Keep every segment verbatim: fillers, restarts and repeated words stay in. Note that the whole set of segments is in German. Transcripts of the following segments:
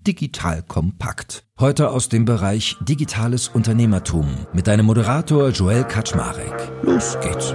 Digital Kompakt. Heute aus dem Bereich Digitales Unternehmertum mit deinem Moderator Joel Kaczmarek. Los geht's.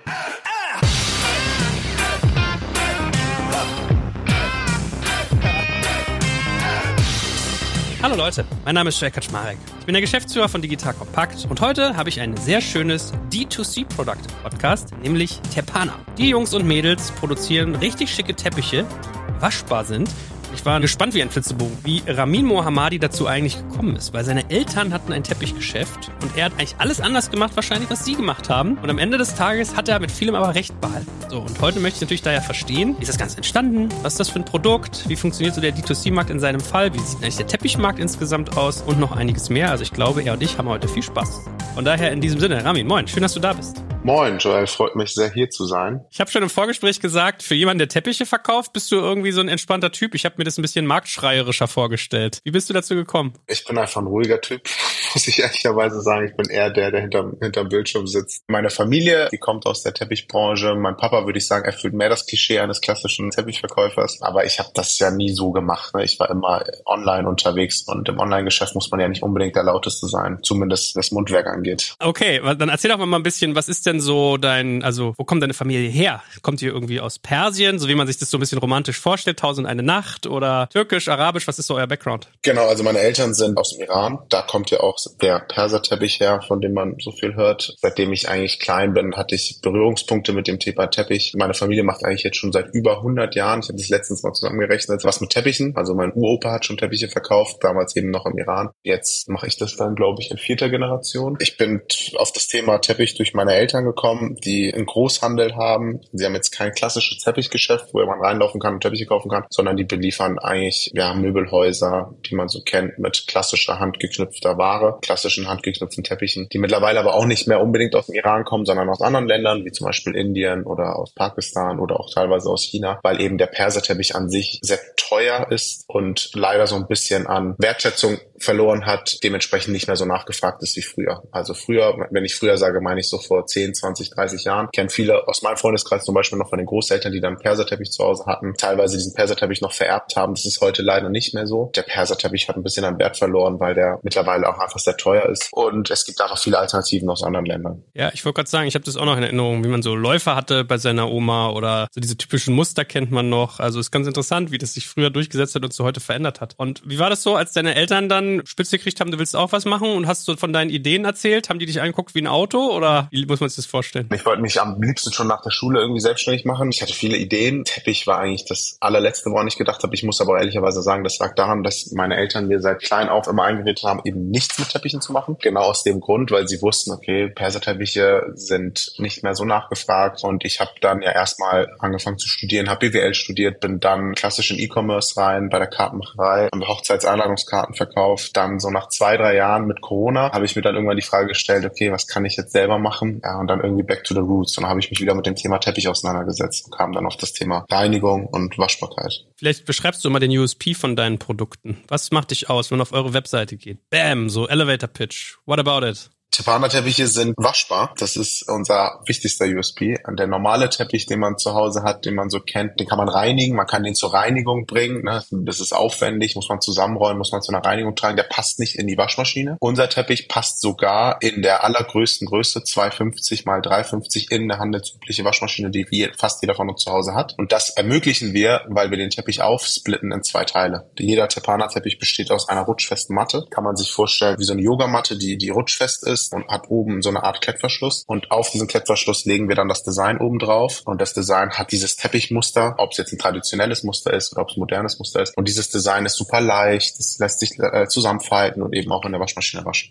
Hallo Leute, mein Name ist Joel Kaczmarek. Ich bin der Geschäftsführer von Digital Kompakt und heute habe ich ein sehr schönes D zwei C-Produkt im Podcast, nämlich Tepana. Die Jungs und Mädels produzieren richtig schicke Teppiche, die waschbar sind. Ich war gespannt wie ein Flitzebogen, wie Ramin Mohammadi dazu eigentlich gekommen ist, weil seine Eltern hatten ein Teppichgeschäft und er hat eigentlich alles anders gemacht, wahrscheinlich, was sie gemacht haben. Und am Ende des Tages hat er mit vielem aber recht behalten. So, und heute möchte ich natürlich daher verstehen, wie ist das Ganze entstanden, was ist das für ein Produkt, wie funktioniert so der D zwei C-Markt in seinem Fall, wie sieht eigentlich der Teppichmarkt insgesamt aus und noch einiges mehr. Also ich glaube, er und ich haben heute viel Spaß. Von daher in diesem Sinne, Ramin, moin, schön, dass du da bist. Moin, Joel, freut mich sehr, hier zu sein. Ich habe schon im Vorgespräch gesagt, für jemanden, der Teppiche verkauft, bist du irgendwie so ein entspannter Typ. Ich habe mir das ein bisschen marktschreierischer vorgestellt. Wie bist du dazu gekommen? Ich bin einfach ein ruhiger Typ, muss ich ehrlicherweise sagen. Ich bin eher der, der hinterm, hinterm Bildschirm sitzt. Meine Familie, die kommt aus der Teppichbranche. Mein Papa, würde ich sagen, erfüllt mehr das Klischee eines klassischen Teppichverkäufers. Aber ich habe das ja nie so gemacht. Ne? Ich war immer online unterwegs und im Online-Geschäft muss man ja nicht unbedingt der Lauteste sein, zumindest was Mundwerk angeht. Okay, dann erzähl doch mal ein bisschen, was ist denn so dein, also wo kommt deine Familie her? Kommt ihr irgendwie aus Persien, so wie man sich das so ein bisschen romantisch vorstellt, Tausend eine Nacht oder türkisch, arabisch, was ist so euer Background? Genau, also meine Eltern sind aus dem Iran, da kommt ja auch der Perserteppich her, von dem man so viel hört. Seitdem ich eigentlich klein bin, hatte ich Berührungspunkte mit dem Thema Teppich. Meine Familie macht eigentlich jetzt schon seit über hundert Jahren, ich habe das letztens mal zusammengerechnet, was mit Teppichen, also mein Uropa hat schon Teppiche verkauft, damals eben noch im Iran. Jetzt mache ich das dann, glaube ich, in vierter Generation. Ich bin auf das Thema Teppich durch meine Eltern gekommen, die einen Großhandel haben. Sie haben jetzt kein klassisches Teppichgeschäft, wo man reinlaufen kann und Teppiche kaufen kann, sondern die beliefern eigentlich ja Möbelhäuser, die man so kennt, mit klassischer handgeknüpfter Ware, klassischen handgeknüpften Teppichen, die mittlerweile aber auch nicht mehr unbedingt aus dem Iran kommen, sondern aus anderen Ländern, wie zum Beispiel Indien oder aus Pakistan oder auch teilweise aus China, weil eben der Perserteppich an sich sehr teuer ist und leider so ein bisschen an Wertschätzung verloren hat, dementsprechend nicht mehr so nachgefragt ist wie früher. Also früher, wenn ich früher sage, meine ich so vor zehn, zwanzig, dreißig Jahren, kennen viele aus meinem Freundeskreis zum Beispiel noch von den Großeltern, die dann Perserteppich zu Hause hatten, teilweise diesen Perserteppich noch vererbt haben. Das ist heute leider nicht mehr so. Der Perserteppich hat ein bisschen an Wert verloren, weil der mittlerweile auch einfach sehr teuer ist. Und es gibt einfach viele Alternativen aus anderen Ländern. Ja, ich wollte gerade sagen, ich habe das auch noch in Erinnerung, wie man so Läufer hatte bei seiner Oma oder so diese typischen Muster kennt man noch. Also ist ganz interessant, wie das sich früher durchgesetzt hat und so heute verändert hat. Und wie war das so, als deine Eltern dann Spitze gekriegt haben, du willst auch was machen und hast du von deinen Ideen erzählt? Haben die dich angeguckt wie ein Auto oder wie muss man sich das vorstellen? Ich wollte mich am liebsten schon nach der Schule irgendwie selbstständig machen. Ich hatte viele Ideen. Teppich war eigentlich das allerletzte, woran ich gedacht habe. Ich muss aber ehrlicherweise sagen, das lag daran, dass meine Eltern mir seit klein auf immer eingeredet haben, eben nichts mit Teppichen zu machen. Genau aus dem Grund, weil sie wussten, okay, Perserteppiche sind nicht mehr so nachgefragt. Und ich habe dann ja erstmal angefangen zu studieren, habe B W L studiert, bin dann klassisch in E-Commerce rein, bei der Kartenmacherei, haben Hochzeitseinladungskarten verkauft. Dann so nach zwei, drei Jahren mit Corona habe ich mir dann irgendwann die Frage gestellt, okay, was kann ich jetzt selber machen? Ja, und dann irgendwie back to the roots. Und dann habe ich mich wieder mit dem Thema Teppich auseinandergesetzt und kam dann auf das Thema Reinigung und Waschbarkeit. Vielleicht beschreibst du mal den U S P von deinen Produkten. Was macht dich aus, wenn man auf eure Webseite geht? Bam, so Elevator Pitch. What about it? Tepana-Teppiche sind waschbar. Das ist unser wichtigster U S P. Der normale Teppich, den man zu Hause hat, den man so kennt, den kann man reinigen. Man kann den zur Reinigung bringen. Das ist aufwendig, muss man zusammenrollen, muss man zu einer Reinigung tragen. Der passt nicht in die Waschmaschine. Unser Teppich passt sogar in der allergrößten Größe, zwei fünfzig mal drei fünfzig, in eine handelsübliche Waschmaschine, die fast jeder von uns zu Hause hat. Und das ermöglichen wir, weil wir den Teppich aufsplitten in zwei Teile. Jeder Tepana-Teppich besteht aus einer rutschfesten Matte. Kann man sich vorstellen wie so eine Yogamatte, die, die rutschfest ist und hat oben so eine Art Klettverschluss. Und auf diesen Klettverschluss legen wir dann das Design oben drauf. Und das Design hat dieses Teppichmuster, ob es jetzt ein traditionelles Muster ist oder ob es ein modernes Muster ist. Und dieses Design ist super leicht, es lässt sich äh, zusammenfalten und eben auch in der Waschmaschine waschen.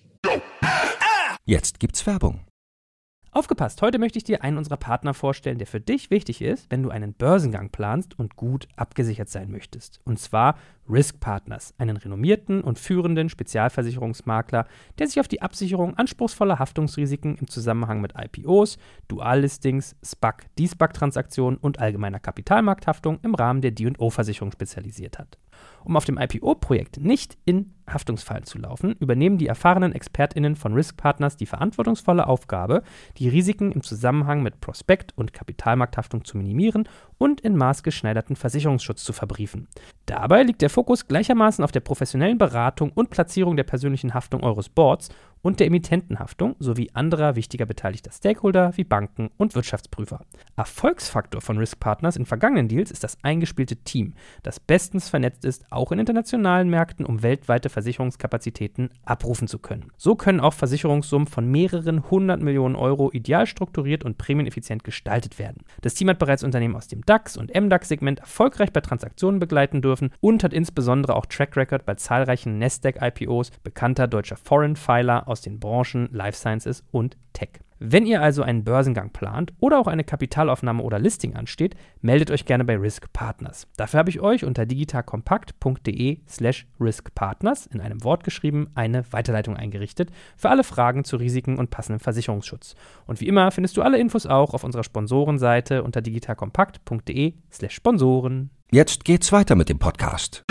Jetzt gibt's Werbung. Aufgepasst, heute möchte ich dir einen unserer Partner vorstellen, der für dich wichtig ist, wenn du einen Börsengang planst und gut abgesichert sein möchtest. Und zwar Risk Partners, einen renommierten und führenden Spezialversicherungsmakler, der sich auf die Absicherung anspruchsvoller Haftungsrisiken im Zusammenhang mit I P Os, Duallistings, SPAC, D-SPAC-Transaktionen und allgemeiner Kapitalmarkthaftung im Rahmen der D und O-Versicherung spezialisiert hat. Um auf dem I P O-Projekt nicht in Haftungsfallen zu laufen, übernehmen die erfahrenen ExpertInnen von Risk Partners die verantwortungsvolle Aufgabe, die Risiken im Zusammenhang mit Prospekt- und Kapitalmarkthaftung zu minimieren und in maßgeschneiderten Versicherungsschutz zu verbriefen. Dabei liegt der Fokus gleichermaßen auf der professionellen Beratung und Platzierung der persönlichen Haftung eures Boards und der Emittentenhaftung sowie anderer wichtiger beteiligter Stakeholder wie Banken und Wirtschaftsprüfer. Erfolgsfaktor von Risk Partners in vergangenen Deals ist das eingespielte Team, das bestens vernetzt ist, auch in internationalen Märkten, um weltweite Versicherungskapazitäten abrufen zu können. So können auch Versicherungssummen von mehreren hundert Millionen Euro ideal strukturiert und prämieneffizient gestaltet werden. Das Team hat bereits Unternehmen aus dem DAX- und M DAX-Segment erfolgreich bei Transaktionen begleiten dürfen und hat insbesondere auch Track Record bei zahlreichen Nasdaq-I P Os bekannter deutscher Foreign Filer aus den Branchen Life Sciences und Tech. Wenn ihr also einen Börsengang plant oder auch eine Kapitalaufnahme oder Listing ansteht, meldet euch gerne bei Risk Partners. Dafür habe ich euch unter digitalkompakt.de slash riskpartners in einem Wort geschrieben eine Weiterleitung eingerichtet für alle Fragen zu Risiken und passendem Versicherungsschutz. Und wie immer findest du alle Infos auch auf unserer Sponsorenseite unter digitalkompakt.de slash Sponsoren. Jetzt geht's weiter mit dem Podcast.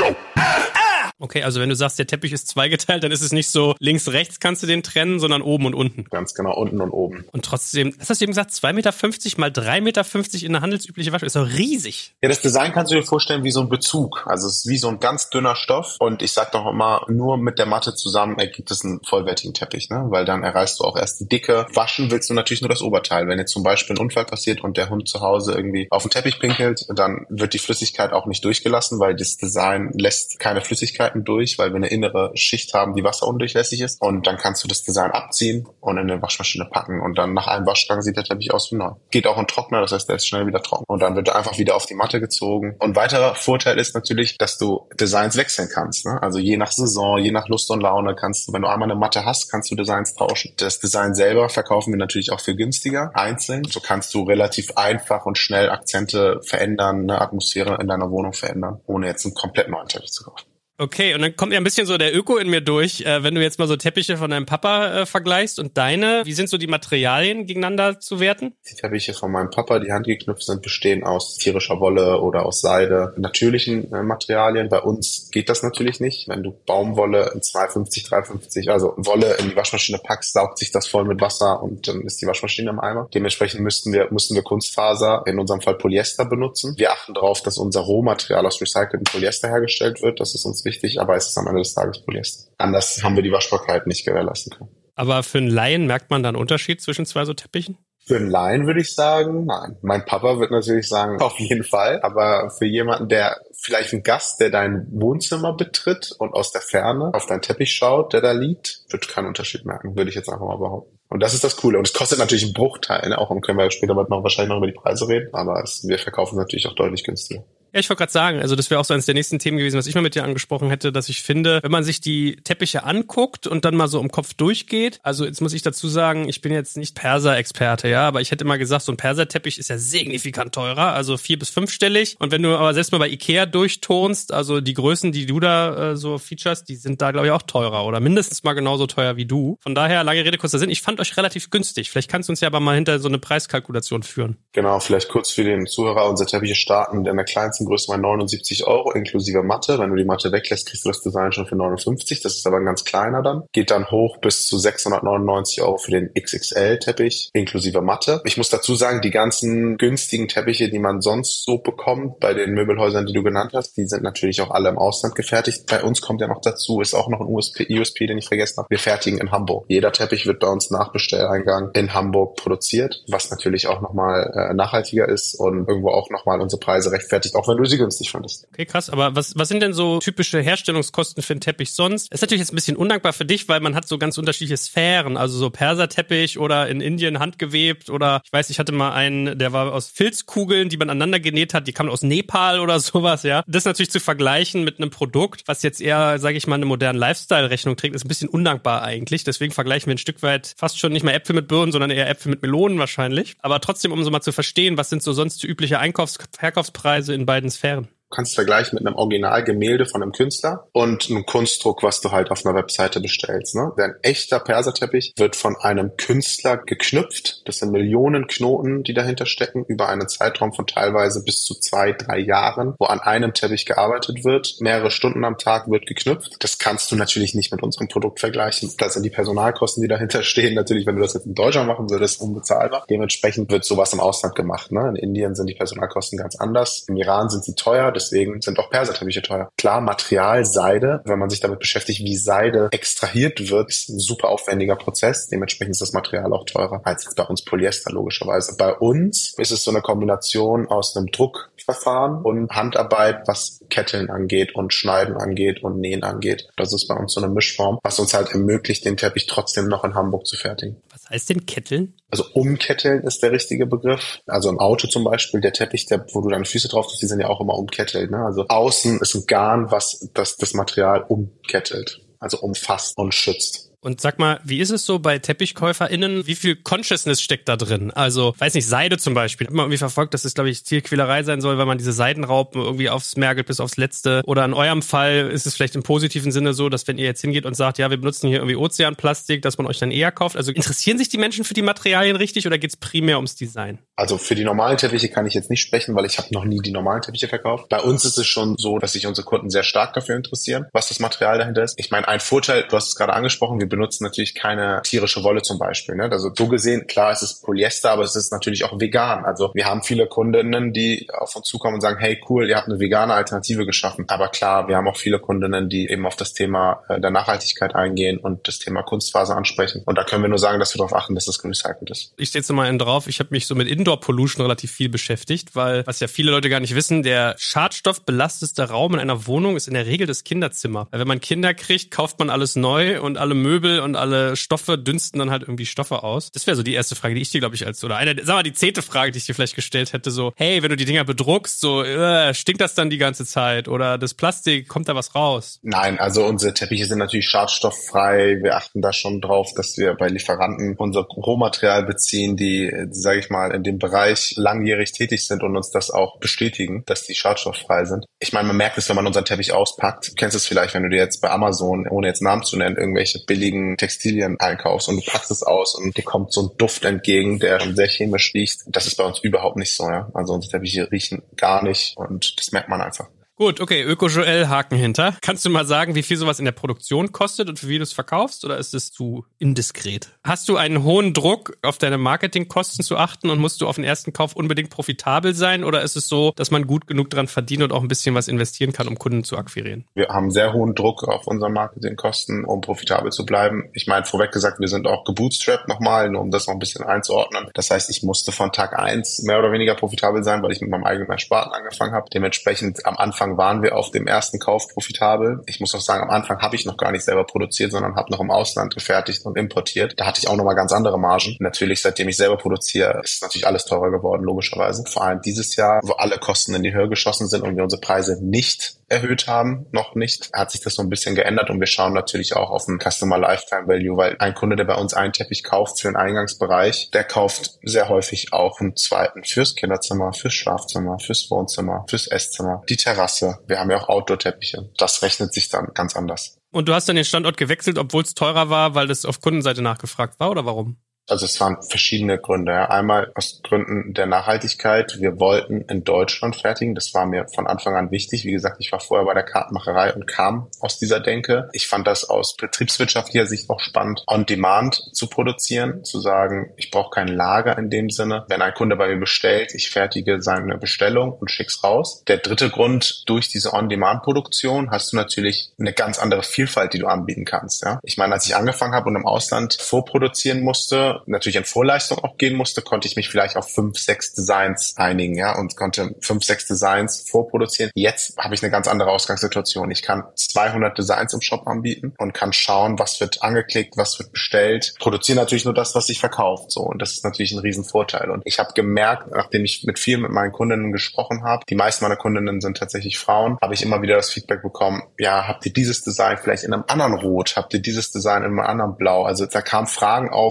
Okay, also wenn du sagst, der Teppich ist zweigeteilt, dann ist es nicht so links, rechts kannst du den trennen, sondern oben und unten. Ganz genau, unten und oben. Und trotzdem, was hast du eben gesagt, zwei Meter fünfzig mal drei Meter fünfzig in eine handelsübliche Waschmaschine, ist doch riesig. Ja, das Design kannst du dir vorstellen wie so ein Bezug. Also es ist wie so ein ganz dünner Stoff. Und ich sag doch immer, nur mit der Matte zusammen ergibt es einen vollwertigen Teppich, ne? Weil dann erreichst du auch erst die Dicke. Waschen willst du natürlich nur das Oberteil. Wenn jetzt zum Beispiel ein Unfall passiert und der Hund zu Hause irgendwie auf den Teppich pinkelt, dann wird die Flüssigkeit auch nicht durchgelassen, weil das Design lässt keine Flüssigkeiten durch, weil wir eine innere Schicht haben, die wasserundurchlässig ist. Und dann kannst du das Design abziehen und in eine Waschmaschine packen. Und dann nach einem Waschgang sieht der Teppich aus wie neu. Geht auch in Trockner, das heißt, der ist schnell wieder trocken. Und dann wird er einfach wieder auf die Matte gezogen. Und weiterer Vorteil ist natürlich, dass du Designs wechseln kannst, ne? Also je nach Saison, je nach Lust und Laune kannst du, wenn du einmal eine Matte hast, kannst du Designs tauschen. Das Design selber verkaufen wir natürlich auch für günstiger, einzeln. So kannst du relativ einfach und schnell Akzente verändern, eine Atmosphäre in deiner Wohnung verändern, ohne jetzt einen komplett neuen Teppich zu kaufen. Okay, und dann kommt ja ein bisschen so der Öko in mir durch, äh, wenn du jetzt mal so Teppiche von deinem Papa äh, vergleichst und deine, wie sind so die Materialien gegeneinander zu werten? Die Teppiche von meinem Papa, die handgeknüpft sind, bestehen aus tierischer Wolle oder aus Seide, natürlichen äh, Materialien. Bei uns geht das natürlich nicht. Wenn du Baumwolle in zwei fünfzig, drei fünfzig, also Wolle in die Waschmaschine packst, saugt sich das voll mit Wasser und dann ist die Waschmaschine im Eimer. Dementsprechend müssten wir, mussten wir Kunstfaser, in unserem Fall Polyester, benutzen. Wir achten darauf, dass unser Rohmaterial aus recyceltem Polyester hergestellt wird. Das ist uns wichtig, aber es ist am Ende des Tages Polyester. Anders haben wir die Waschbarkeit nicht gewährleisten können. Aber für einen Laien merkt man da einen Unterschied zwischen zwei so Teppichen? Für einen Laien würde ich sagen, nein. Mein Papa wird natürlich sagen, auf jeden Fall. Aber für jemanden, der vielleicht ein Gast, der dein Wohnzimmer betritt und aus der Ferne auf deinen Teppich schaut, der da liegt, wird keinen Unterschied merken, würde ich jetzt einfach mal behaupten. Und das ist das Coole. Und es kostet natürlich einen Bruchteil, ne? Auch, und können wir später noch wahrscheinlich noch über die Preise reden. Aber es, wir verkaufen natürlich auch deutlich günstiger. Ja, ich wollte gerade sagen, also das wäre auch so eines der nächsten Themen gewesen, was ich mal mit dir angesprochen hätte, dass ich finde, wenn man sich die Teppiche anguckt und dann mal so im Kopf durchgeht, also jetzt muss ich dazu sagen, ich bin jetzt nicht Perser-Experte, ja, aber ich hätte mal gesagt, so ein Perserteppich ist ja signifikant teurer, also vier- bis fünfstellig. Und wenn du aber selbst mal bei Ikea durchtonst, also die Größen, die du da äh, so featurest, die sind da, glaube ich, auch teurer oder mindestens mal genauso teuer wie du. Von daher, lange Rede, kurzer Sinn, ich fand euch relativ günstig. Vielleicht kannst du uns ja aber mal hinter so eine Preiskalkulation führen. Genau, vielleicht kurz für den Zuhörer, unsere Teppiche starten in der kleinsten Größe bei neunundsiebzig Euro inklusive Matte. Wenn du die Matte weglässt, kriegst du das Design schon für neunundfünfzig. Das ist aber ein ganz kleiner dann. Geht dann hoch bis zu sechshundertneunundneunzig Euro für den X X L-Teppich inklusive Matte. Ich muss dazu sagen, die ganzen günstigen Teppiche, die man sonst so bekommt bei den Möbelhäusern, die du genannt hast, die sind natürlich auch alle im Ausland gefertigt. Bei uns kommt ja noch dazu, ist auch noch ein U S P, U S P, den ich vergessen habe. Wir fertigen in Hamburg. Jeder Teppich wird bei uns nach Bestelleingang in Hamburg produziert, was natürlich auch nochmal äh, nachhaltiger ist und irgendwo auch nochmal unsere Preise rechtfertigt, auch wenn du sie günstig findest. Okay, krass. Aber was, was sind denn so typische Herstellungskosten für einen Teppich sonst? Das ist natürlich jetzt ein bisschen undankbar für dich, weil man hat so ganz unterschiedliche Sphären. Also so Perserteppich oder in Indien handgewebt oder ich weiß, ich hatte mal einen, der war aus Filzkugeln, die man aneinander genäht hat. Die kamen aus Nepal oder sowas, ja. Das natürlich zu vergleichen mit einem Produkt, was jetzt eher, sage ich mal, eine moderne Lifestyle-Rechnung trägt, ist ein bisschen undankbar eigentlich. Deswegen vergleichen wir ein Stück weit fast schon nicht mehr Äpfel mit Birnen, sondern eher Äpfel mit Melonen wahrscheinlich. Aber trotzdem, um so mal zu verstehen, was sind so sonst die übliche Einkaufs-, Verkaufspreise in beiden Sphären? kannst es vergleichen mit einem Originalgemälde von einem Künstler und einem Kunstdruck, was du halt auf einer Webseite bestellst. Ne? Ein echter Perserteppich wird von einem Künstler geknüpft. Das sind Millionen Knoten, die dahinter stecken, über einen Zeitraum von teilweise bis zu zwei, drei Jahren, wo an einem Teppich gearbeitet wird. Mehrere Stunden am Tag wird geknüpft. Das kannst du natürlich nicht mit unserem Produkt vergleichen. Das sind die Personalkosten, die dahinter stehen. Natürlich, wenn du das jetzt in Deutschland machen würdest, unbezahlbar. Dementsprechend wird sowas im Ausland gemacht. Ne? In Indien sind die Personalkosten ganz anders. Im Iran sind sie teuer, deswegen sind auch Perserteppiche teuer. Klar, Material, Seide, wenn man sich damit beschäftigt, wie Seide extrahiert wird, ist ein super aufwendiger Prozess. Dementsprechend ist das Material auch teurer als jetzt bei uns Polyester, logischerweise. Bei uns ist es so eine Kombination aus einem Druckverfahren und Handarbeit, was Ketteln angeht und Schneiden angeht und Nähen angeht. Das ist bei uns so eine Mischform, was uns halt ermöglicht, den Teppich trotzdem noch in Hamburg zu fertigen. Was heißt denn Ketteln? Also umketteln ist der richtige Begriff. Also im Auto zum Beispiel, der Teppich, der, wo du deine Füße drauf tust, die sind ja auch immer umkettelt. Ne? Also außen ist ein Garn, was das, das Material umkettelt, also umfasst und schützt. Und sag mal, wie ist es so bei TeppichkäuferInnen? Wie viel Consciousness steckt da drin? Also, weiß nicht, Seide zum Beispiel. Hat man irgendwie verfolgt, dass das, glaube ich, Zielquälerei sein soll, weil man diese Seidenraupen irgendwie aufsmergelt bis aufs Letzte. Oder in eurem Fall ist es vielleicht im positiven Sinne so, dass wenn ihr jetzt hingeht und sagt, ja, wir benutzen hier irgendwie Ozeanplastik, dass man euch dann eher kauft. Also interessieren sich die Menschen für die Materialien richtig oder geht's primär ums Design? Also für die normalen Teppiche kann ich jetzt nicht sprechen, weil ich habe noch nie die normalen Teppiche verkauft. Bei uns ist es schon so, dass sich unsere Kunden sehr stark dafür interessieren, was das Material dahinter ist. Ich meine, ein Vorteil, du hast es gerade angesprochen, wir benutzen natürlich keine tierische Wolle zum Beispiel. Ne? Also so gesehen, klar, es ist Polyester, aber es ist natürlich auch vegan. Also wir haben viele Kundinnen, die auf uns zukommen und sagen, hey cool, ihr habt eine vegane Alternative geschaffen. Aber klar, wir haben auch viele Kundinnen, die eben auf das Thema der Nachhaltigkeit eingehen und das Thema Kunstfaser ansprechen. Und da können wir nur sagen, dass wir darauf achten, dass das gerecycelt ist. Ich stehe jetzt mal einen drauf, ich habe mich so mit Indoor Pollution relativ viel beschäftigt, weil, was ja viele Leute gar nicht wissen, der schadstoffbelasteste Raum in einer Wohnung ist in der Regel das Kinderzimmer. Weil wenn man Kinder kriegt, kauft man alles neu und alle Möbel und alle Stoffe dünsten dann halt irgendwie Stoffe aus. Das wäre so die erste Frage, die ich dir, glaube ich, als, oder eine, sag mal, die zehnte Frage, die ich dir vielleicht gestellt hätte, so, hey, wenn du die Dinger bedruckst, so, äh, stinkt das dann die ganze Zeit? Oder das Plastik, kommt da was raus? Nein, also unsere Teppiche sind natürlich schadstofffrei. Wir achten da schon drauf, dass wir bei Lieferanten unser Rohmaterial beziehen, die, sage ich mal, in dem Bereich langjährig tätig sind und uns das auch bestätigen, dass die schadstofffrei sind. Ich meine, man merkt es, wenn man unseren Teppich auspackt. Du kennst es vielleicht, wenn du dir jetzt bei Amazon, ohne jetzt Namen zu nennen, irgendwelche billigen Textilien einkaufst und du packst es aus und dir kommt so ein Duft entgegen, der schon sehr chemisch riecht. Das ist bei uns überhaupt nicht so. Ja? Also unsere Teppiche riechen gar nicht und das merkt man einfach. Gut, okay, Öko-Joel, Haken hinter. Kannst du mal sagen, wie viel sowas in der Produktion kostet und für wie du es verkaufst, oder ist es zu indiskret? Hast du einen hohen Druck, auf deine Marketingkosten zu achten und musst du auf den ersten Kauf unbedingt profitabel sein, oder ist es so, dass man gut genug dran verdient und auch ein bisschen was investieren kann, um Kunden zu akquirieren? Wir haben sehr hohen Druck auf unseren Marketingkosten, um profitabel zu bleiben. Ich meine, vorweg gesagt, wir sind auch gebootstrapped nochmal, nur um das noch ein bisschen einzuordnen. Das heißt, ich musste von Tag eins mehr oder weniger profitabel sein, weil ich mit meinem eigenen Ersparten angefangen habe. Dementsprechend am Anfang waren wir auf dem ersten Kauf profitabel. Ich muss auch sagen, am Anfang habe ich noch gar nicht selber produziert, sondern habe noch im Ausland gefertigt und importiert. Da hatte ich auch nochmal ganz andere Margen. Natürlich, seitdem ich selber produziere, ist natürlich alles teurer geworden, logischerweise. Vor allem dieses Jahr, wo alle Kosten in die Höhe geschossen sind und wir unsere Preise nicht erhöht haben, noch nicht, hat sich das so ein bisschen geändert und wir schauen natürlich auch auf den Customer Lifetime Value, weil ein Kunde, der bei uns einen Teppich kauft für einen Eingangsbereich, der kauft sehr häufig auch einen zweiten fürs Kinderzimmer, fürs Schlafzimmer, fürs Wohnzimmer, fürs Esszimmer, die Terrasse. Wir haben ja auch Outdoor-Teppiche. Das rechnet sich dann ganz anders. Und du hast dann den Standort gewechselt, obwohl es teurer war, weil das auf Kundenseite nachgefragt war, oder warum? Also es waren verschiedene Gründe. Ja. Einmal aus Gründen der Nachhaltigkeit. Wir wollten in Deutschland fertigen. Das war mir von Anfang an wichtig. Wie gesagt, ich war vorher bei der Kartenmacherei und kam aus dieser Denke. Ich fand das aus betriebswirtschaftlicher Sicht auch spannend, on demand zu produzieren, zu sagen, ich brauche kein Lager in dem Sinne. Wenn ein Kunde bei mir bestellt, ich fertige seine Bestellung und schick's raus. Der dritte Grund, durch diese On-Demand-Produktion hast du natürlich eine ganz andere Vielfalt, die du anbieten kannst. Ja. Ich meine, als ich angefangen habe und im Ausland vorproduzieren musste, natürlich in Vorleistung auch gehen musste, konnte ich mich vielleicht auf fünf, sechs Designs einigen, ja, und konnte fünf, sechs Designs vorproduzieren. Jetzt habe ich eine ganz andere Ausgangssituation. Ich kann zweihundert Designs im Shop anbieten und kann schauen, was wird angeklickt, was wird bestellt. Produziere natürlich nur das, was sich verkauft, so. Und das ist natürlich ein Riesenvorteil. Und ich habe gemerkt, nachdem ich mit vielen mit meinen Kundinnen gesprochen habe, die meisten meiner Kundinnen sind tatsächlich Frauen, habe ich immer wieder das Feedback bekommen, ja, habt ihr dieses Design vielleicht in einem anderen Rot? Habt ihr dieses Design in einem anderen Blau? Also da kamen Fragen auf, die für mich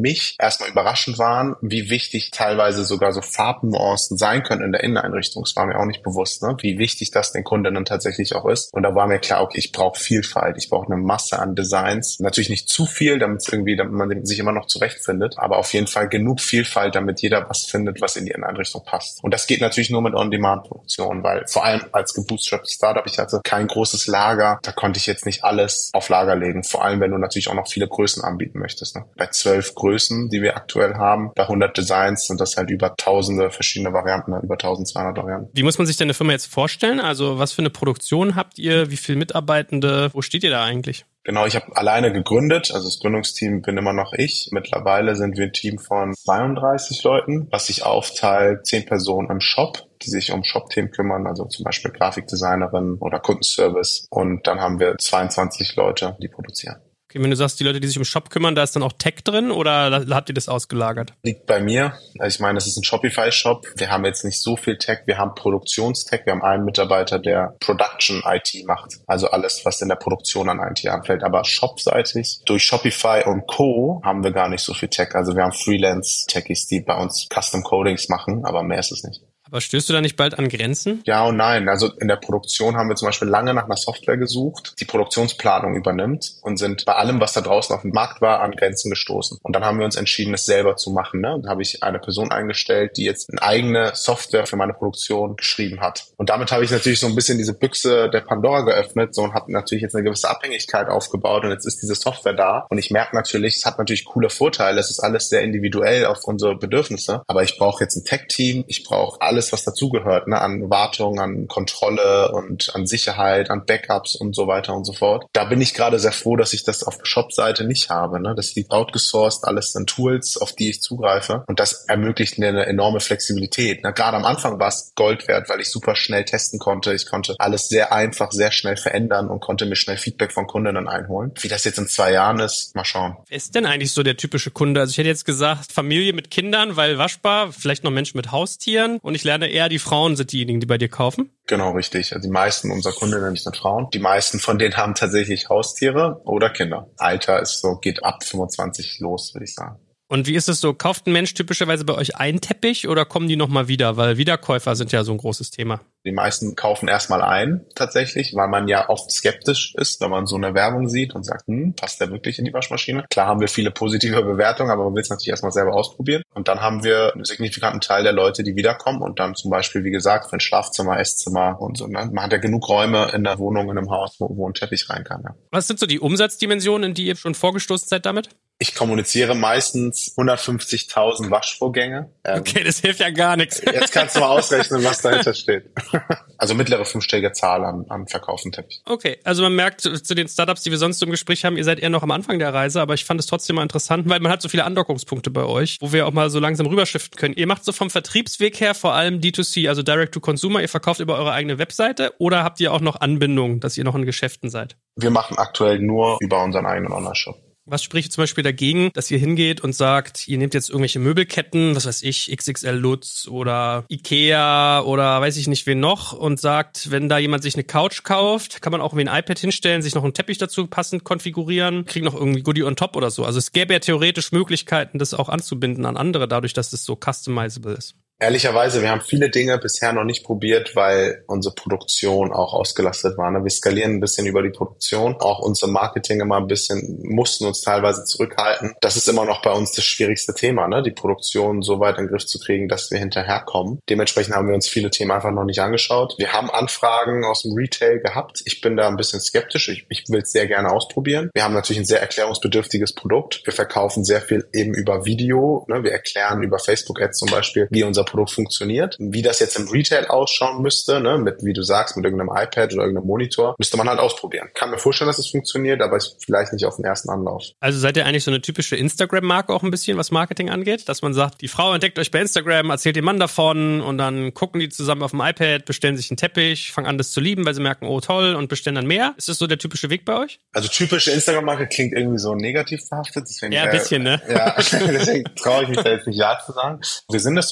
mich erstmal überraschend waren, wie wichtig teilweise sogar so Farbnuancen sein können in der Inneneinrichtung. Das war mir auch nicht bewusst, ne? Wie wichtig das den Kundinnen tatsächlich auch ist. Und da war mir klar, okay, ich brauche Vielfalt, ich brauche eine Masse an Designs. Natürlich nicht zu viel, damit es irgendwie, damit man sich immer noch zurechtfindet, aber auf jeden Fall genug Vielfalt, damit jeder was findet, was in die Inneneinrichtung passt. Und das geht natürlich nur mit On-Demand-Produktion, weil vor allem als gebootstrapptes Startup, ich hatte kein großes Lager, da konnte ich jetzt nicht alles auf Lager legen. Vor allem, wenn du natürlich auch noch viele Größen anbieten möchtest. Ne? Bei zwölf Größen, die wir aktuell haben, bei hundert Designs sind das halt über tausende verschiedene Varianten, über eintausendzweihundert Varianten. Wie muss man sich denn eine Firma jetzt vorstellen? Also was für eine Produktion habt ihr? Wie viele Mitarbeitende? Wo steht ihr da eigentlich? Genau, ich habe alleine gegründet, also das Gründungsteam bin immer noch ich. Mittlerweile sind wir ein Team von zweiunddreißig Leuten, was sich aufteilt, zehn Personen im Shop, die sich um Shop-Themen kümmern, also zum Beispiel Grafikdesignerin oder Kundenservice. Und dann haben wir zweiundzwanzig Leute, die produzieren. Okay, wenn du sagst, die Leute, die sich um Shop kümmern, da ist dann auch Tech drin oder habt ihr das ausgelagert? Liegt bei mir. Also ich meine, das ist ein Shopify-Shop. Wir haben jetzt nicht so viel Tech. Wir haben Produktionstech. Wir haben einen Mitarbeiter, der Production-I T macht. Also alles, was in der Produktion an I T anfällt. Aber shopseitig, durch Shopify und Co. haben wir gar nicht so viel Tech. Also wir haben Freelance-Techies, die bei uns Custom-Codings machen, aber mehr ist es nicht. Aber stößt du da nicht bald an Grenzen? Ja und nein. Also in der Produktion haben wir zum Beispiel lange nach einer Software gesucht, die Produktionsplanung übernimmt und sind bei allem, was da draußen auf dem Markt war, an Grenzen gestoßen. Und dann haben wir uns entschieden, es selber zu machen. Ne? Und da habe ich eine Person eingestellt, die jetzt eine eigene Software für meine Produktion geschrieben hat. Und damit habe ich natürlich so ein bisschen diese Büchse der Pandora geöffnet so und habe natürlich jetzt eine gewisse Abhängigkeit aufgebaut. Und jetzt ist diese Software da. Und ich merke natürlich, es hat natürlich coole Vorteile. Es ist alles sehr individuell auf unsere Bedürfnisse. Aber ich brauche jetzt ein Tech-Team. Ich brauche alles, alles, was dazugehört, ne, an Wartung, an Kontrolle und an Sicherheit, an Backups und so weiter und so fort. Da bin ich gerade sehr froh, dass ich das auf der Shop-Seite nicht habe, ne. Das liegt outgesourced, alles sind Tools, auf die ich zugreife und das ermöglicht mir eine enorme Flexibilität. Ne. Gerade am Anfang war es Gold wert, weil ich super schnell testen konnte. Ich konnte alles sehr einfach, sehr schnell verändern und konnte mir schnell Feedback von Kundinnen einholen. Wie das jetzt in zwei Jahren ist, mal schauen. Wer ist denn eigentlich so der typische Kunde? Also ich hätte jetzt gesagt, Familie mit Kindern, weil waschbar, vielleicht noch Menschen mit Haustieren und ich lerne eher, die Frauen sind diejenigen, die bei dir kaufen? Genau, richtig. Also die meisten unserer Kundinnen sind Frauen. Die meisten von denen haben tatsächlich Haustiere oder Kinder. Alter ist so, geht ab fünfundzwanzig los, würde ich sagen. Und wie ist es so? Kauft ein Mensch typischerweise bei euch einen Teppich oder kommen die nochmal wieder? Weil Wiederkäufer sind ja so ein großes Thema. Die meisten kaufen erstmal ein, tatsächlich, weil man ja oft skeptisch ist, wenn man so eine Werbung sieht und sagt, hm, passt der wirklich in die Waschmaschine? Klar haben wir viele positive Bewertungen, aber man will es natürlich erstmal selber ausprobieren. Und dann haben wir einen signifikanten Teil der Leute, die wiederkommen und dann zum Beispiel, wie gesagt, für ein Schlafzimmer, Esszimmer und so. Ne? Man hat ja genug Räume in der Wohnung, in einem Haus, wo, wo ein Teppich rein kann. Ja. Was sind so die Umsatzdimensionen, in die ihr schon vorgestoßen seid damit? Ich kommuniziere meistens hundertfünfzigtausend Waschvorgänge. Ähm, okay, das hilft ja gar nichts. Jetzt kannst du mal ausrechnen, was dahinter steht. Also mittlere fünfstellige Zahl an, an verkauften Teppich. Okay, also man merkt zu den Startups, die wir sonst im Gespräch haben, ihr seid eher noch am Anfang der Reise, aber ich fand es trotzdem mal interessant, weil man hat so viele Andockungspunkte bei euch, wo wir auch mal so langsam rüberschiften können. Ihr macht so vom Vertriebsweg her vor allem D zwei C, also Direct to Consumer. Ihr verkauft über eure eigene Webseite oder habt ihr auch noch Anbindungen, dass ihr noch in Geschäften seid? Wir machen aktuell nur über unseren eigenen Online-Shop. Was spricht zum Beispiel dagegen, dass ihr hingeht und sagt, ihr nehmt jetzt irgendwelche Möbelketten, was weiß ich, X X L Lutz oder Ikea oder weiß ich nicht wen noch und sagt, wenn da jemand sich eine Couch kauft, kann man auch irgendwie ein iPad hinstellen, sich noch einen Teppich dazu passend konfigurieren, kriegt noch irgendwie Goodie on top oder so. Also es gäbe ja theoretisch Möglichkeiten, das auch anzubinden an andere, dadurch, dass es so customizable ist. Ehrlicherweise, wir haben viele Dinge bisher noch nicht probiert, weil unsere Produktion auch ausgelastet war. Wir skalieren ein bisschen über die Produktion. Auch unser Marketing immer ein bisschen, mussten uns teilweise zurückhalten. Das ist immer noch bei uns das schwierigste Thema, ne? Die Produktion so weit in den Griff zu kriegen, dass wir hinterherkommen. Dementsprechend haben wir uns viele Themen einfach noch nicht angeschaut. Wir haben Anfragen aus dem Retail gehabt. Ich bin da ein bisschen skeptisch. Ich, ich will es sehr gerne ausprobieren. Wir haben natürlich ein sehr erklärungsbedürftiges Produkt. Wir verkaufen sehr viel eben über Video. Ne? Wir erklären über Facebook-Ads zum Beispiel, wie unser Produkt funktioniert. Wie das jetzt im Retail ausschauen müsste, ne, mit, wie du sagst, mit irgendeinem iPad oder irgendeinem Monitor, müsste man halt ausprobieren. Kann mir vorstellen, dass es funktioniert, aber vielleicht nicht auf den ersten Anlauf. Also seid ihr eigentlich so eine typische Instagram-Marke auch ein bisschen, was Marketing angeht? Dass man sagt, die Frau entdeckt euch bei Instagram, erzählt dem Mann davon und dann gucken die zusammen auf dem iPad, bestellen sich einen Teppich, fangen an, das zu lieben, weil sie merken, oh toll, und bestellen dann mehr. Ist das so der typische Weg bei euch? Also typische Instagram-Marke klingt irgendwie so negativ behaftet. Deswegen, ja, ein bisschen, ne? Ja, deswegen traue ich mich da jetzt nicht Ja zu sagen. Wir sind eine Social Brand.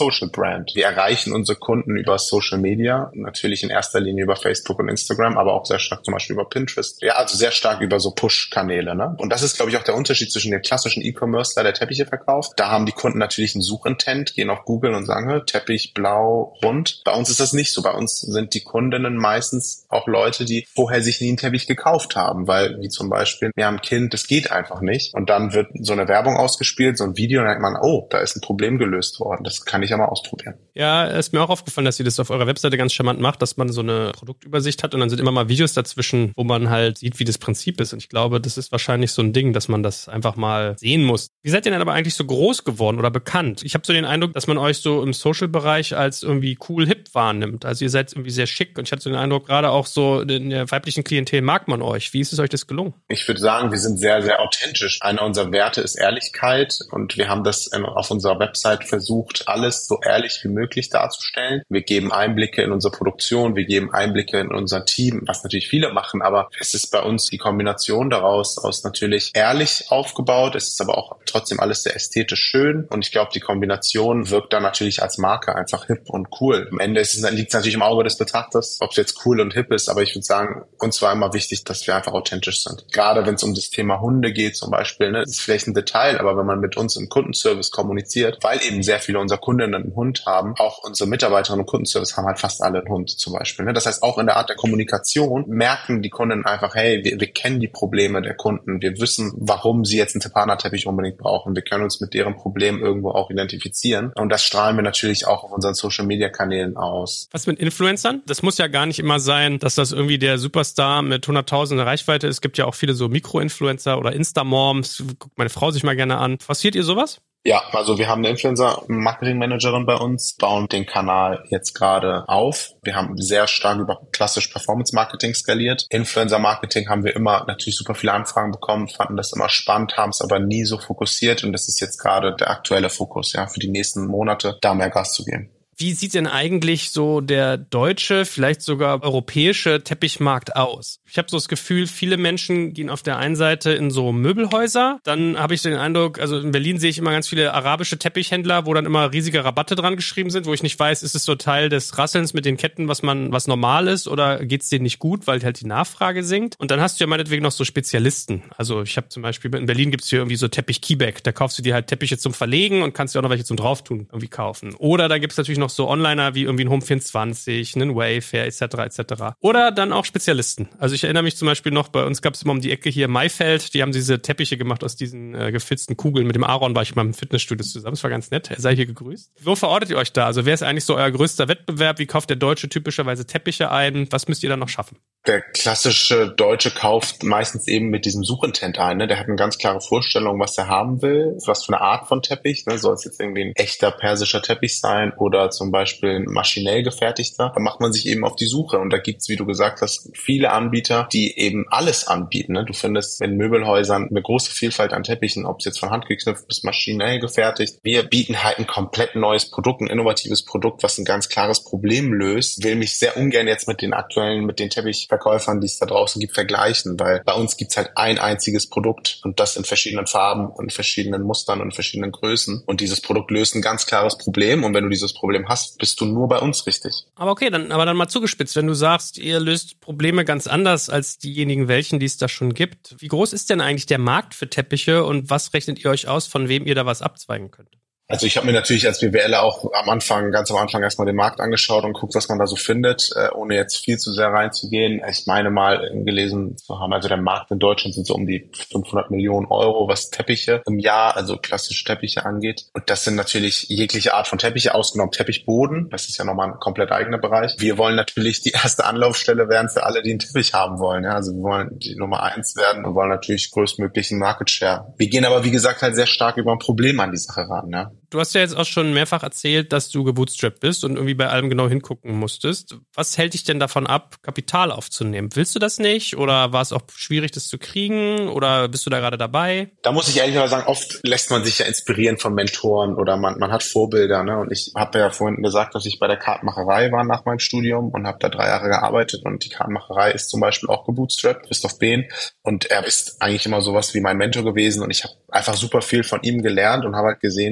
Brand. Wir erreichen unsere Kunden über Social Media, natürlich in erster Linie über Facebook und Instagram, aber auch sehr stark zum Beispiel über Pinterest. Ja, also sehr stark über so Push-Kanäle, ne? Und das ist, glaube ich, auch der Unterschied zwischen dem klassischen E-Commercer, der Teppiche verkauft. Da haben die Kunden natürlich einen Suchintent, gehen auf Google und sagen, Teppich, blau, rund. Bei uns ist das nicht so. Bei uns sind die Kundinnen meistens auch Leute, die vorher sich nie einen Teppich gekauft haben, weil, wie zum Beispiel, wir haben ein Kind, das geht einfach nicht. Und dann wird so eine Werbung ausgespielt, so ein Video, und dann denkt man, oh, da ist ein Problem gelöst worden. Das kann ich ja mal ausprobieren. Ja, ist mir auch aufgefallen, dass ihr das auf eurer Webseite ganz charmant macht, dass man so eine Produktübersicht hat und dann sind immer mal Videos dazwischen, wo man halt sieht, wie das Prinzip ist. Und ich glaube, das ist wahrscheinlich so ein Ding, dass man das einfach mal sehen muss. Wie seid ihr denn aber eigentlich so groß geworden oder bekannt? Ich habe so den Eindruck, dass man euch so im Social-Bereich als irgendwie cool hip wahrnimmt. Also ihr seid irgendwie sehr schick und ich hatte so den Eindruck, gerade auch so in der weiblichen Klientel mag man euch. Wie ist es euch das gelungen? Ich würde sagen, wir sind sehr, sehr authentisch. Einer unserer Werte ist Ehrlichkeit und wir haben das auf unserer Website versucht, alles so ehrlich wie möglich darzustellen. Wir geben Einblicke in unsere Produktion, wir geben Einblicke in unser Team, was natürlich viele machen, aber es ist bei uns die Kombination daraus aus natürlich ehrlich aufgebaut, es ist aber auch trotzdem alles sehr ästhetisch schön und ich glaube, die Kombination wirkt dann natürlich als Marke einfach hip und cool. Am Ende ist es, liegt es natürlich im Auge des Betrachters, ob es jetzt cool und hip ist, aber ich würde sagen, uns war immer wichtig, dass wir einfach authentisch sind. Gerade wenn es um das Thema Hunde geht zum Beispiel, ne, das ist vielleicht ein Detail, aber wenn man mit uns im Kundenservice kommuniziert, weil eben sehr viele unserer Kundinnen einen Hund haben, auch unsere Mitarbeiterinnen im Kundenservice haben halt fast alle einen Hund zum Beispiel. Ne? Das heißt, auch in der Art der Kommunikation merken die Kunden einfach, hey, wir, wir kennen die Probleme der Kunden, wir wissen, warum sie jetzt einen Tepana-Teppich unbedingt brauchen, wir können uns mit deren Problem irgendwo auch identifizieren und das strahlen wir natürlich auch auf unseren Social-Media-Kanälen aus. Was mit Influencern? Das muss ja gar nicht immer sein, dass das irgendwie der Superstar mit hunderttausender Reichweite ist. Es gibt ja auch viele so Mikro-Influencer oder Insta-Moms, guckt meine Frau sich mal gerne an. Forciert ihr sowas? Ja, also wir haben eine Influencer-Marketing-Managerin bei uns, bauen den Kanal jetzt gerade auf. Wir haben sehr stark über klassisch Performance-Marketing skaliert. Influencer-Marketing haben wir immer natürlich super viele Anfragen bekommen, fanden das immer spannend, haben es aber nie so fokussiert und das ist jetzt gerade der aktuelle Fokus, ja, für die nächsten Monate, da mehr Gas zu geben. Wie sieht denn eigentlich so der deutsche, vielleicht sogar europäische Teppichmarkt aus? Ich habe so das Gefühl, viele Menschen gehen auf der einen Seite in so Möbelhäuser. Dann habe ich so den Eindruck, also in Berlin sehe ich immer ganz viele arabische Teppichhändler, wo dann immer riesige Rabatte dran geschrieben sind, wo ich nicht weiß, ist es so Teil des Rasselns mit den Ketten, was man, was normal ist, oder geht's denen nicht gut, weil halt die Nachfrage sinkt? Und dann hast du ja meinetwegen noch so Spezialisten. Also ich habe zum Beispiel, in Berlin gibt's hier irgendwie so Teppich-Keyback. Da kaufst du dir halt Teppiche zum Verlegen und kannst dir auch noch welche zum Drauftun irgendwie kaufen. Oder da gibt's natürlich noch so Onliner wie irgendwie ein Home vierundzwanzig, einen Wayfair et cetera et cetera. Oder dann auch Spezialisten. Also ich erinnere mich zum Beispiel noch, bei uns gab es immer um die Ecke hier Maifeld, die haben diese Teppiche gemacht aus diesen äh, gefilzten Kugeln. Mit dem Aaron war ich mal im Fitnessstudio zusammen, das war ganz nett. Er sei hier gegrüßt. Wo verortet ihr euch da? Also wer ist eigentlich so euer größter Wettbewerb? Wie kauft der Deutsche typischerweise Teppiche ein? Was müsst ihr dann noch schaffen? Der klassische Deutsche kauft meistens eben mit diesem Suchintent ein. Ne? Der hat eine ganz klare Vorstellung, was er haben will, was für eine Art von Teppich. Ne? Soll es jetzt irgendwie ein echter persischer Teppich sein oder zum Beispiel ein maschinell gefertigter? Da macht man sich eben auf die Suche. Und da gibt's, wie du gesagt hast, viele Anbieter, die eben alles anbieten. Ne? Du findest in Möbelhäusern eine große Vielfalt an Teppichen, ob es jetzt von Hand geknüpft bis maschinell gefertigt. Wir bieten halt ein komplett neues Produkt, ein innovatives Produkt, was ein ganz klares Problem löst. Will mich sehr ungern jetzt mit den aktuellen, mit den Teppich Verkäufern, die es da draußen gibt, vergleichen, weil bei uns gibt's halt ein einziges Produkt und das in verschiedenen Farben und verschiedenen Mustern und verschiedenen Größen und dieses Produkt löst ein ganz klares Problem und wenn du dieses Problem hast, bist du nur bei uns richtig. Aber okay, dann aber dann mal zugespitzt, wenn du sagst, ihr löst Probleme ganz anders als diejenigen welchen, die es da schon gibt. Wie groß ist denn eigentlich der Markt für Teppiche und was rechnet ihr euch aus, von wem ihr da was abzweigen könnt? Also ich habe mir natürlich als BWLer auch am Anfang, ganz am Anfang erstmal den Markt angeschaut und guckt, was man da so findet, äh, ohne jetzt viel zu sehr reinzugehen. Ich meine mal gelesen zu haben, also der Markt in Deutschland sind so um die fünfhundert Millionen Euro, was Teppiche im Jahr, also klassische Teppiche angeht. Und das sind natürlich jegliche Art von Teppiche, ausgenommen Teppichboden. Das ist ja nochmal ein komplett eigener Bereich. Wir wollen natürlich die erste Anlaufstelle werden für alle, die einen Teppich haben wollen. Ja? Also wir wollen die Nummer eins werden und wollen natürlich größtmöglichen Market Share. Wir gehen aber, wie gesagt, halt sehr stark über ein Problem an die Sache ran. Ja? Du hast ja jetzt auch schon mehrfach erzählt, dass du gebootstrapped bist und irgendwie bei allem genau hingucken musstest. Was hält dich denn davon ab, Kapital aufzunehmen? Willst du das nicht? Oder war es auch schwierig, das zu kriegen? Oder bist du da gerade dabei? Da muss ich ehrlich mal sagen, oft lässt man sich ja inspirieren von Mentoren oder man, man hat Vorbilder. Ne? Und ich habe ja vorhin gesagt, dass ich bei der Kartenmacherei war nach meinem Studium und habe da drei Jahre gearbeitet. Und die Kartenmacherei ist zum Beispiel auch gebootstrapped, Christoph Behn. Und er ist eigentlich immer sowas wie mein Mentor gewesen. Und ich habe einfach super viel von ihm gelernt und habe halt gesehen, wie es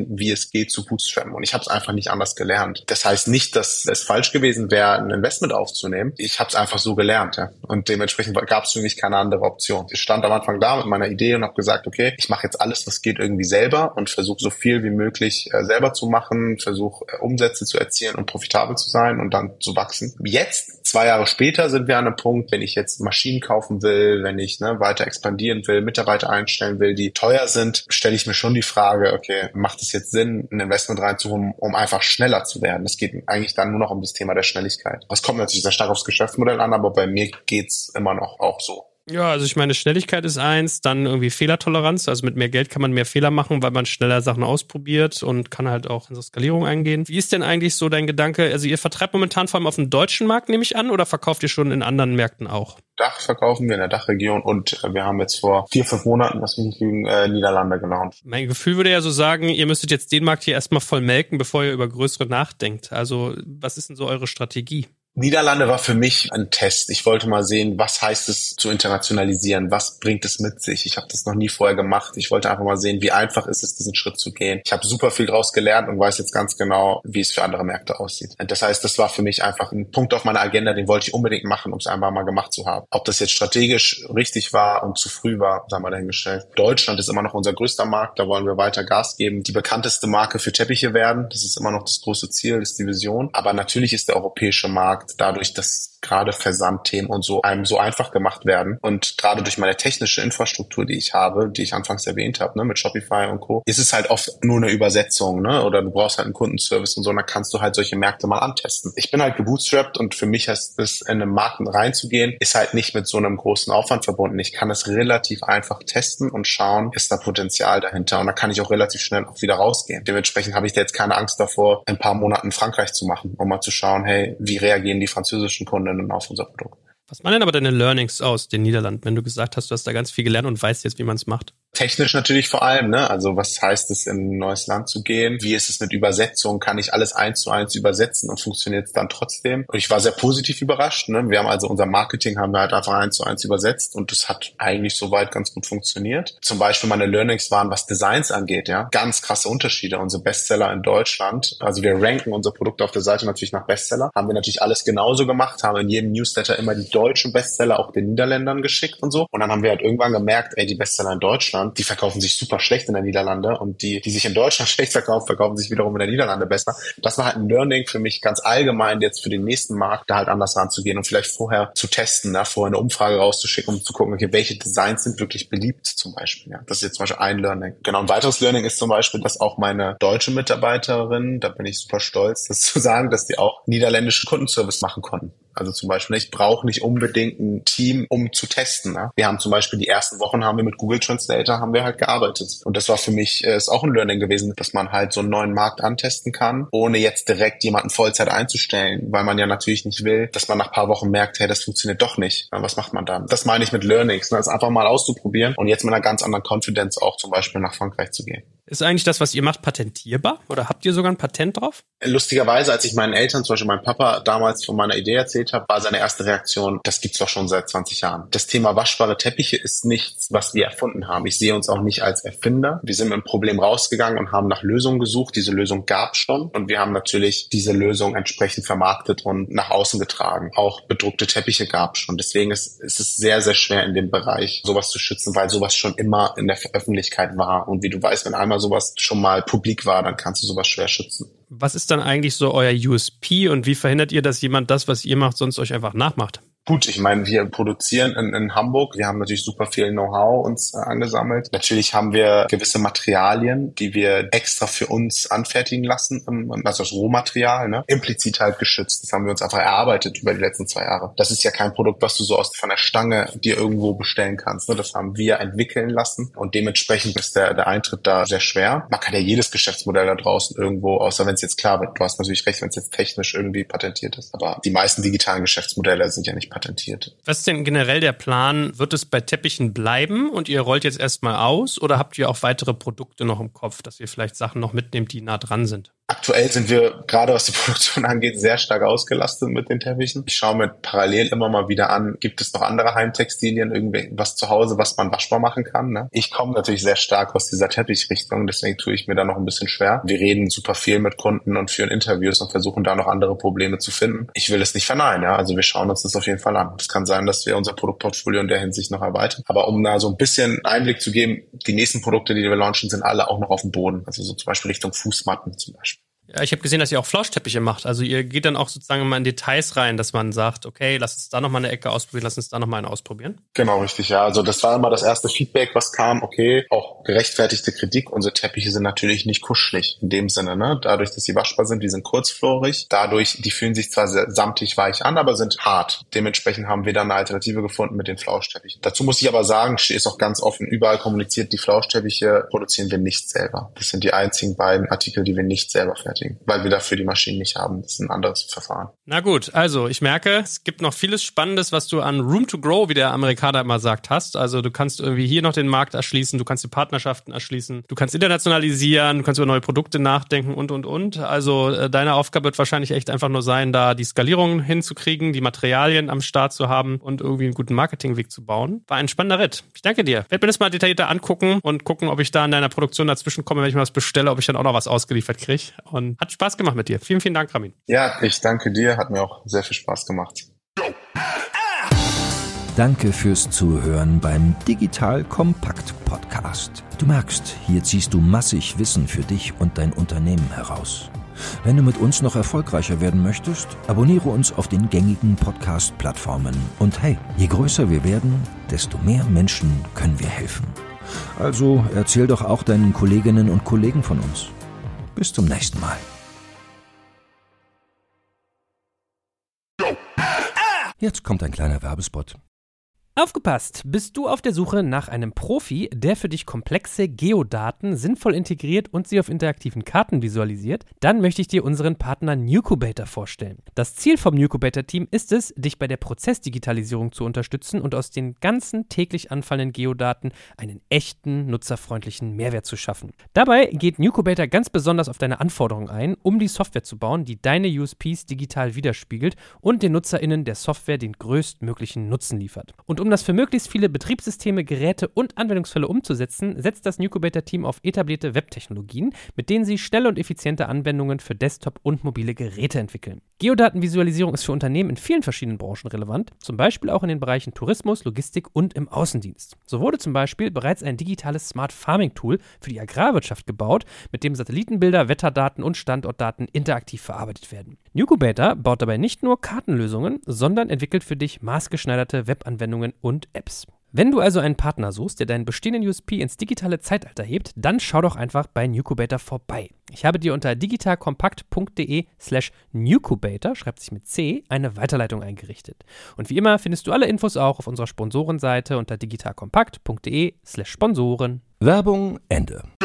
geht, zu bootstrappen. Und ich habe es einfach nicht anders gelernt. Das heißt nicht, dass es falsch gewesen wäre, ein Investment aufzunehmen. Ich habe es einfach so gelernt. Ja. Und dementsprechend gab es für mich keine andere Option. Ich stand am Anfang da mit meiner Idee und habe gesagt, okay, ich mache jetzt alles, was geht, irgendwie selber und versuche so viel wie möglich äh, selber zu machen, versuche äh, Umsätze zu erzielen und profitabel zu sein und dann zu wachsen. Jetzt, zwei Jahre später, sind wir an einem Punkt, wenn ich jetzt Maschinen kaufen will, wenn ich ne, weiter expandieren will, Mitarbeiter einstellen will, die teuer sind, stelle ich mir schon die Frage, okay, macht es jetzt Sinn, ein Investment reinzuholen, um einfach schneller zu werden? Es geht eigentlich dann nur noch um das Thema der Schnelligkeit. Das kommt natürlich sehr stark aufs Geschäftsmodell an, aber bei mir geht's immer noch auch so. Ja, also ich meine, Schnelligkeit ist eins, dann irgendwie Fehlertoleranz, also mit mehr Geld kann man mehr Fehler machen, weil man schneller Sachen ausprobiert und kann halt auch in so Skalierung eingehen. Wie ist denn eigentlich so dein Gedanke, also ihr vertreibt momentan vor allem auf dem deutschen Markt, nehme ich an, oder verkauft ihr schon in anderen Märkten auch? Dach verkaufen wir in der Dachregion und wir haben jetzt vor vier, fünf Monaten, was mich nicht lügen, äh, Niederlande gelauncht. Mein Gefühl würde ja so sagen, ihr müsstet jetzt den Markt hier erstmal voll melken, bevor ihr über größere nachdenkt. Also was ist denn so eure Strategie? Niederlande war für mich ein Test. Ich wollte mal sehen, was heißt es zu internationalisieren? Was bringt es mit sich? Ich habe das noch nie vorher gemacht. Ich wollte einfach mal sehen, wie einfach ist es, diesen Schritt zu gehen. Ich habe super viel draus gelernt und weiß jetzt ganz genau, wie es für andere Märkte aussieht. Das heißt, das war für mich einfach ein Punkt auf meiner Agenda, den wollte ich unbedingt machen, um es einfach mal gemacht zu haben. Ob das jetzt strategisch richtig war und zu früh war, sagen wir dahingestellt. Deutschland ist immer noch unser größter Markt, da wollen wir weiter Gas geben. Die bekannteste Marke für Teppiche werden, das ist immer noch das große Ziel, das ist die Vision. Aber natürlich ist der europäische Markt dadurch, dass gerade Versandthemen und so einem so einfach gemacht werden und gerade durch meine technische Infrastruktur, die ich habe, die ich anfangs erwähnt habe, ne, mit Shopify und Co., ist es halt oft nur eine Übersetzung, ne, oder du brauchst halt einen Kundenservice und so, und dann kannst du halt solche Märkte mal antesten. Ich bin halt gebootstrapped und für mich heißt es, in einen Markt reinzugehen, ist halt nicht mit so einem großen Aufwand verbunden. Ich kann es relativ einfach testen und schauen, ist da Potenzial dahinter, und da kann ich auch relativ schnell auch wieder rausgehen. Dementsprechend habe ich da jetzt keine Angst davor, ein paar Monate in Frankreich zu machen, um mal zu schauen, hey, wie reagieren die französischen Kunden auf unser Produkt. Was waren denn aber deine Learnings aus den Niederlanden, wenn du gesagt hast, du hast da ganz viel gelernt und weißt jetzt, wie man es macht? Technisch natürlich vor allem, ne? Also was heißt es, in ein neues Land zu gehen? Wie ist es mit Übersetzung? Kann ich alles eins zu eins übersetzen und funktioniert es dann trotzdem? Und ich war sehr positiv überrascht, ne? Wir haben also unser Marketing haben wir halt einfach eins zu eins übersetzt und das hat eigentlich soweit ganz gut funktioniert. Zum Beispiel meine Learnings waren, was Designs angeht, ja, ganz krasse Unterschiede. Unsere Bestseller in Deutschland, also wir ranken unser Produkt auf der Seite natürlich nach Bestseller, haben wir natürlich alles genauso gemacht, haben in jedem Newsletter immer die deutschen Bestseller auch den Niederländern geschickt und so. Und dann haben wir halt irgendwann gemerkt, ey, die Bestseller in Deutschland, die verkaufen sich super schlecht in der Niederlande und die, die sich in Deutschland schlecht verkaufen, verkaufen sich wiederum in der Niederlande besser. Das war halt ein Learning für mich ganz allgemein, jetzt für den nächsten Markt da halt anders ranzugehen und vielleicht vorher zu testen, ne? Vorher eine Umfrage rauszuschicken, um zu gucken, okay, welche Designs sind wirklich beliebt zum Beispiel. Ja? Das ist jetzt zum Beispiel ein Learning. Genau, ein weiteres Learning ist zum Beispiel, dass auch meine deutsche Mitarbeiterin, da bin ich super stolz, das zu sagen, dass die auch niederländischen Kundenservice machen konnten. Also zum Beispiel, ich brauche nicht unbedingt ein Team, um zu testen. Ne? Wir haben zum Beispiel die ersten Wochen haben wir mit Google Translator haben wir halt gearbeitet. Und das war für mich, äh, ist auch ein Learning gewesen, dass man halt so einen neuen Markt antesten kann, ohne jetzt direkt jemanden Vollzeit einzustellen, weil man ja natürlich nicht will, dass man nach ein paar Wochen merkt, hey, das funktioniert doch nicht. Ja, was macht man dann? Das meine ich mit Learnings, ne? Das einfach mal auszuprobieren und jetzt mit einer ganz anderen Confidence auch zum Beispiel nach Frankreich zu gehen. Ist eigentlich das, was ihr macht, patentierbar? Oder habt ihr sogar ein Patent drauf? Lustigerweise, als ich meinen Eltern, zum Beispiel meinem Papa, damals von meiner Idee erzählt habe, war seine erste Reaktion, das gibt's doch schon seit zwanzig Jahren. Das Thema waschbare Teppiche ist nichts, was wir erfunden haben. Ich sehe uns auch nicht als Erfinder. Wir sind mit einem Problem rausgegangen und haben nach Lösungen gesucht. Diese Lösung gab's schon und wir haben natürlich diese Lösung entsprechend vermarktet und nach außen getragen. Auch bedruckte Teppiche gab's schon. Deswegen ist, ist es sehr, sehr schwer in dem Bereich, sowas zu schützen, weil sowas schon immer in der Öffentlichkeit war. Und wie du weißt, wenn einmal sowas schon mal publik war, dann kannst du sowas schwer schützen. Was ist dann eigentlich so euer U S P und wie verhindert ihr, dass jemand das, was ihr macht, sonst euch einfach nachmacht? Gut, ich meine, wir produzieren in, in Hamburg. Wir haben natürlich super viel Know-how uns äh, angesammelt. Natürlich haben wir gewisse Materialien, die wir extra für uns anfertigen lassen, also das Rohmaterial, ne? Implizit halt geschützt. Das haben wir uns einfach erarbeitet über die letzten zwei Jahre. Das ist ja kein Produkt, was du so aus von der Stange dir irgendwo bestellen kannst. Ne? Das haben wir entwickeln lassen und dementsprechend ist der, der Eintritt da sehr schwer. Man kann ja jedes Geschäftsmodell da draußen irgendwo, außer wenn es jetzt klar wird, du hast natürlich recht, wenn es jetzt technisch irgendwie patentiert ist. Aber die meisten digitalen Geschäftsmodelle sind ja nicht patentiert. Was ist denn generell der Plan? Wird es bei Teppichen bleiben und ihr rollt jetzt erstmal aus oder habt ihr auch weitere Produkte noch im Kopf, dass ihr vielleicht Sachen noch mitnehmt, die nah dran sind? Aktuell sind wir, gerade was die Produktion angeht, sehr stark ausgelastet mit den Teppichen. Ich schaue mir parallel immer mal wieder an, gibt es noch andere Heimtextilien, irgendwas zu Hause, was man waschbar machen kann. Ne? Ich komme natürlich sehr stark aus dieser Teppichrichtung, deswegen tue ich mir da noch ein bisschen schwer. Wir reden super viel mit Kunden und führen Interviews und versuchen da noch andere Probleme zu finden. Ich will es nicht verneinen, ja. Also wir schauen uns das auf jeden Fall an. Es kann sein, dass wir unser Produktportfolio in der Hinsicht noch erweitern. Aber um da so ein bisschen Einblick zu geben, die nächsten Produkte, die wir launchen, sind alle auch noch auf dem Boden. Also so zum Beispiel Richtung Fußmatten zum Beispiel. Ja, ich habe gesehen, dass ihr auch Flauschteppiche macht. Also ihr geht dann auch sozusagen mal in Details rein, dass man sagt, okay, lass uns da nochmal eine Ecke ausprobieren, lass uns da nochmal einen ausprobieren. Genau, richtig, ja. Also das war immer das erste Feedback, was kam. Okay, auch gerechtfertigte Kritik. Unsere Teppiche sind natürlich nicht kuschelig in dem Sinne, ne? Dadurch, dass sie waschbar sind, die sind kurzflorig. Dadurch, die fühlen sich zwar sehr samtig weich an, aber sind hart. Dementsprechend haben wir dann eine Alternative gefunden mit den Flauschteppichen. Dazu muss ich aber sagen, ist auch ganz offen überall kommuniziert, die Flauschteppiche produzieren wir nicht selber. Das sind die einzigen beiden Artikel, die wir nicht selber fertigen, weil wir dafür die Maschinen nicht haben. Das ist ein anderes Verfahren. Na gut, also ich merke, es gibt noch vieles Spannendes, was du an Room to Grow, wie der Amerikaner immer sagt, hast. Also du kannst irgendwie hier noch den Markt erschließen, du kannst die Partnerschaften erschließen, du kannst internationalisieren, du kannst über neue Produkte nachdenken und, und, und. Also äh, deine Aufgabe wird wahrscheinlich echt einfach nur sein, da die Skalierung hinzukriegen, die Materialien am Start zu haben und irgendwie einen guten Marketingweg zu bauen. War ein spannender Ritt. Ich danke dir. Ich werde mir das mal detaillierter angucken und gucken, ob ich da in deiner Produktion dazwischen komme, wenn ich mal was bestelle, ob ich dann auch noch was ausgeliefert kriege. Und hat Spaß gemacht mit dir. Vielen, vielen Dank, Ramin. Ja, ich danke dir. Hat mir auch sehr viel Spaß gemacht. Danke fürs Zuhören beim Digital Kompakt Podcast. Du merkst, hier ziehst du massig Wissen für dich und dein Unternehmen heraus. Wenn du mit uns noch erfolgreicher werden möchtest, abonniere uns auf den gängigen Podcast-Plattformen. Und hey, je größer wir werden, desto mehr Menschen können wir helfen. Also erzähl doch auch deinen Kolleginnen und Kollegen von uns. Bis zum nächsten Mal. Jetzt kommt ein kleiner Werbespot. Aufgepasst! Bist du auf der Suche nach einem Profi, der für dich komplexe Geodaten sinnvoll integriert und sie auf interaktiven Karten visualisiert? Dann möchte ich dir unseren Partner Nucubator vorstellen. Das Ziel vom Nucubator-Team ist es, dich bei der Prozessdigitalisierung zu unterstützen und aus den ganzen täglich anfallenden Geodaten einen echten, nutzerfreundlichen Mehrwert zu schaffen. Dabei geht Nucubator ganz besonders auf deine Anforderungen ein, um die Software zu bauen, die deine U S Ps digital widerspiegelt und den NutzerInnen der Software den größtmöglichen Nutzen liefert. Und um das für möglichst viele Betriebssysteme, Geräte und Anwendungsfälle umzusetzen, setzt das Nucubator-Team auf etablierte Webtechnologien, mit denen sie schnelle und effiziente Anwendungen für Desktop- und mobile Geräte entwickeln. Geodatenvisualisierung ist für Unternehmen in vielen verschiedenen Branchen relevant, zum Beispiel auch in den Bereichen Tourismus, Logistik und im Außendienst. So wurde zum Beispiel bereits ein digitales Smart Farming Tool für die Agrarwirtschaft gebaut, mit dem Satellitenbilder, Wetterdaten und Standortdaten interaktiv verarbeitet werden. Nucubator baut dabei nicht nur Kartenlösungen, sondern entwickelt für dich maßgeschneiderte Webanwendungen und Apps. Wenn du also einen Partner suchst, der deinen bestehenden U S P ins digitale Zeitalter hebt, dann schau doch einfach bei Nucubator vorbei. Ich habe dir unter digitalkompakt.de slash Nucubator, schreibt sich mit C, eine Weiterleitung eingerichtet. Und wie immer findest du alle Infos auch auf unserer Sponsorenseite unter digitalkompakt.de slash Sponsoren. Werbung Ende.